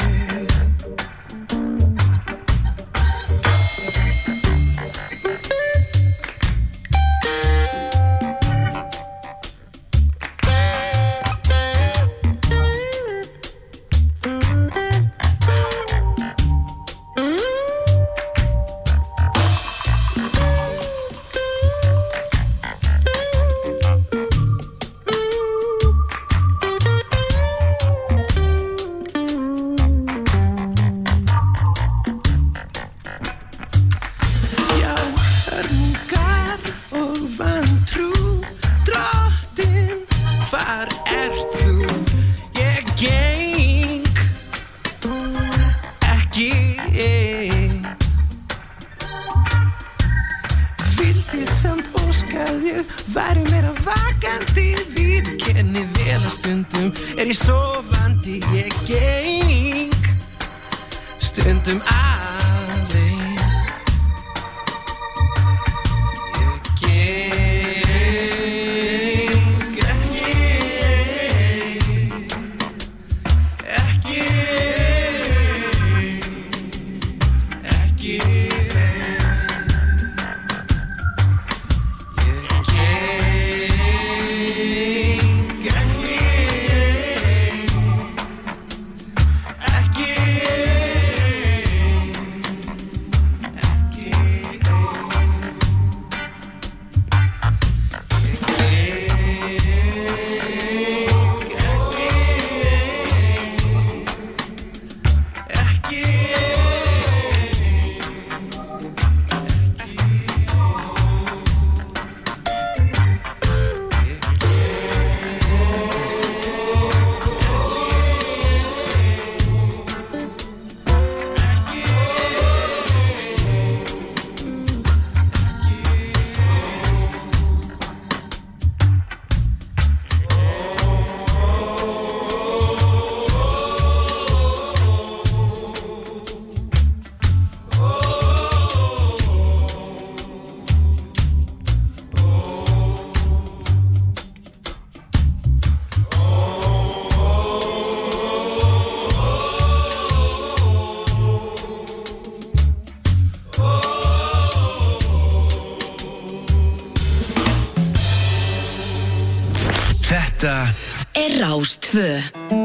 Stundum er ég sofandi. Ég geng stundum alein. Ég geng ekki ein. Rás tvö.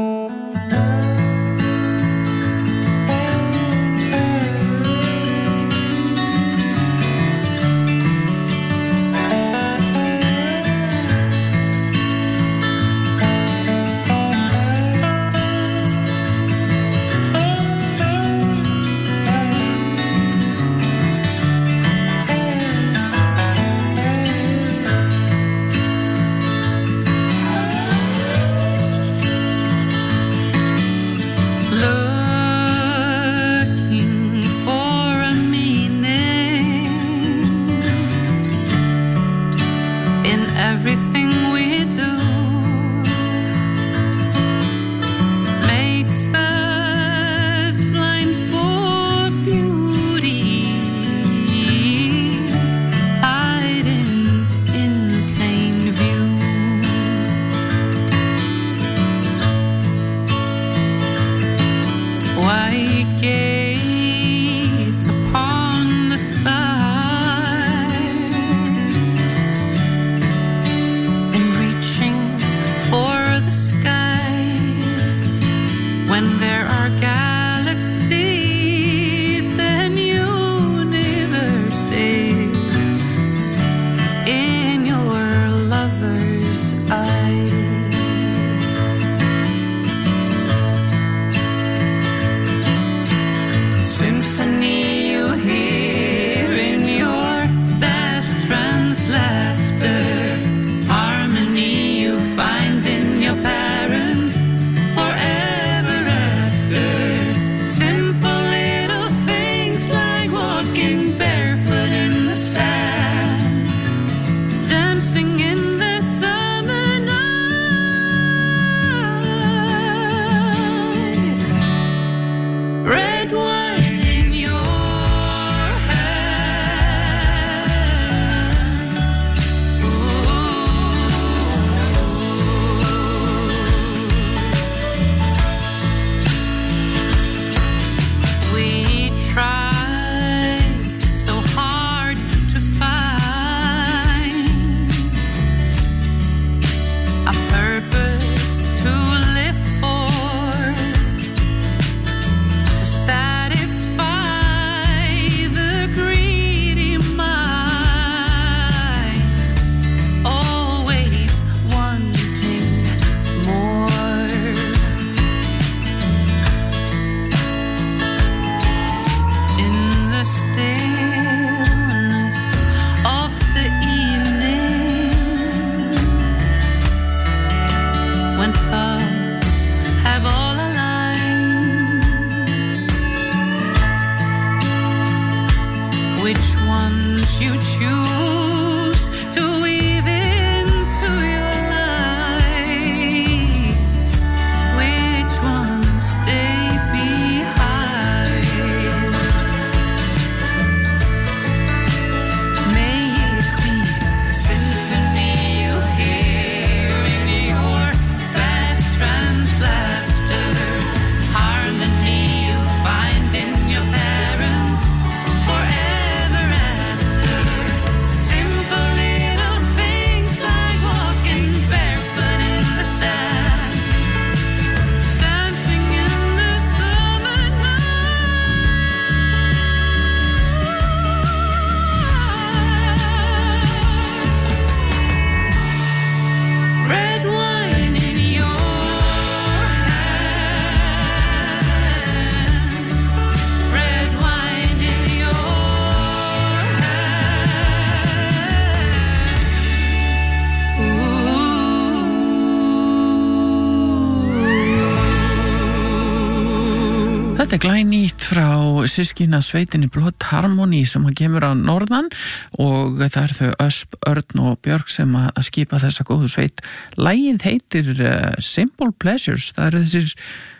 Þetta er glænýtt frá systkina sveitinni Blood Harmony sem að kemur á norðan og það er þau Ösp, Örn og Björk sem að skipa þessa góðu sveit. Lagið heitir uh, Simple Pleasures, það eru þessir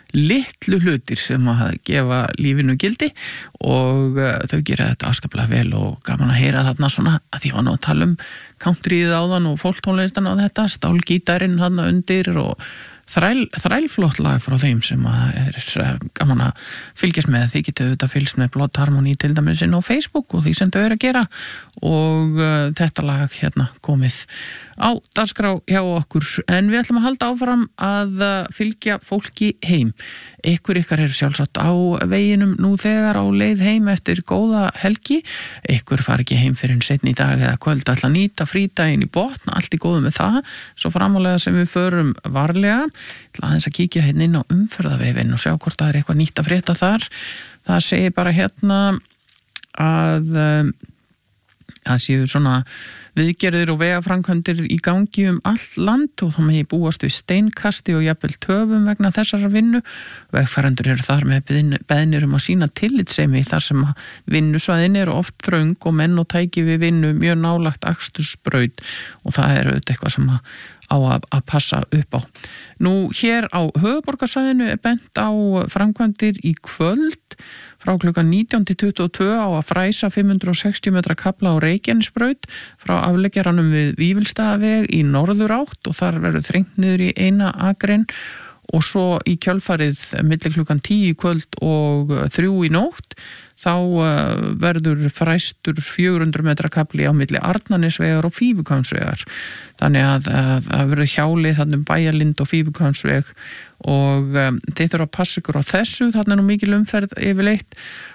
litlu hlutir sem að gefa lífinu gildi og uh, þau gera þetta afskaplega vel og gaman að heyra þarna svona að því var nú að tala um countryið áðan og folktónlistan á þetta, stálgítarinn þarna undir og þræl, þrælflott lag frá þeim sem að er gaman að fylgjast með. Þið getur auðvitað fylgst með Blood Harmony til dæmis inn á Facebook og því sem þau eru að gera og uh, þetta lag hérna komið á dagskrá hjá okkur. En við ætlum að halda áfram að fylgja fólki heim. Ykkur ykkar eru sjálfsagt á veginum nú þegar á leið heim eftir góða helgi. Ykkur fari ekki heim fyrir seinni í dag eða kvöld, ætla að nýta frídaginn í botn, allt í góðu með það, svo framálega sem við förum varlega. Ég ætla aðeins að kíkja hérna inn á umferðavefinn og sjá hvort það er eitthvað nýtt að frétta þar. Það segir bara hérna að það séu svona viðgerðir og vegaframkvæmdir í gangi um allt land og þá megi búast við steinkasti og jafnvel töfum vegna þessara vinnu. Vegfarendur eru þar með beðnir um að sýna tillitssemi þar sem vinnusvæðin eru oft þröng og menn og tæki við vinnu mjög nálagt akstursbraut og það er auðvitað eitthvað sem að á að, að passa upp á. Nú hér á höfuðborgarsvæðinu er bent á framkvæmdir í kvöld frá klukkan nítján til tuttugu og tvö á að fræsa fimm hundruð og sextíu metra kafla á Reykjanesbraut frá afleggjaranum við Vífilstaðaveg í norðurátt og þar verður þrengt niður í eina akrein og svo í kjölfarið milli klukkan tíu í kvöld og þrjú í nótt þá verður fræstur fjögur hundruð metra kafli á milli Arnarnesvegar og Fífuhvammsvegar. Þannig að það verður hjálið þannig um Bæjarlind og Fífuhvammsveg og um, þið þurfa að passa ykkur á þessu, þarna er nú mikil umferð yfirleitt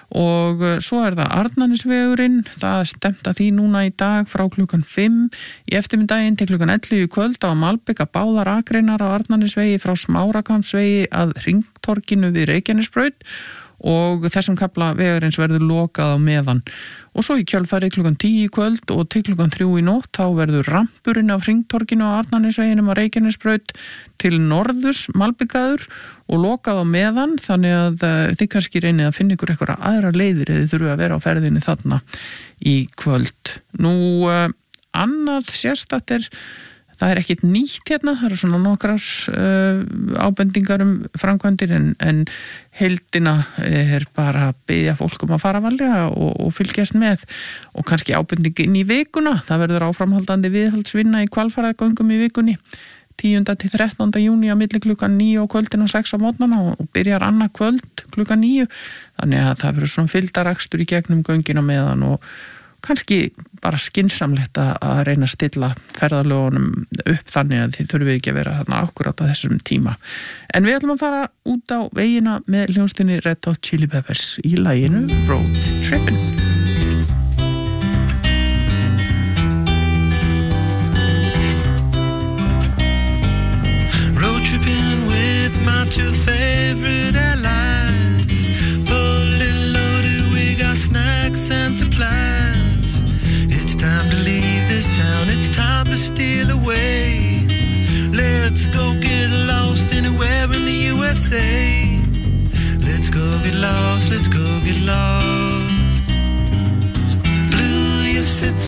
og uh, svo er það Arnarnesvegurinn, það er stemt að því núna í dag frá klukkan fimm í eftirmiddaginn til klukkan ellefu í kvöld á að malbika báðar akreinar á Arnarnesvegi frá Smárahvammsvegi að Hringtorginu við Reykjanesbraut og þessum kafla vegurins verður lokað á meðan. Og svo í kjölfarið klukkan tíu í kvöld og til klukkan þrjú í nótt þá verður rampurinn af Hringtorginu á Arnarnesveginum á Reykjanesbraut til norðurs malbikaður og lokað á meðan þannig að uh, þið kannski reynið að finna ykkur eitthvað aðra leiðir eða þið þurfu að vera á ferðinni þarna í kvöld. Nú uh, annað sérstætt er það er ekkit nýtt hérna, það eru svona nokkrar uh, ábendingar um framkvæmdir en, en heildina er bara að biðja fólk um að fara varlega og, og fylgjast með og kannski ábendingin í vikuna, það verður áframhaldandi viðhaldsvinna í Hvalfjarðargöngum í vikunni tíunda til þrettánda júní á milli klukkan níu og kvöldin og sex á mótnana og byrjar annað kvöld klukkan níu þannig að það verður svona fylgdarakstur í gegnum göngina meðan og kannski bara skynsamlegt að reyna að stilla ferðalögunum upp þannig að þið þurfið ekki að vera þarna akkurat á þessum tíma. En við ætlum að fara út á vegina með hljónstinni Red Hot Chili Peppers í laginu Road Trippin'. Road tripping with my two favorite airlines. Fully loaded, we got snacks and supplies. It's time to leave this town, it's time to steal away. Let's go get lost anywhere in the U S A. Let's go get lost, let's go get lost.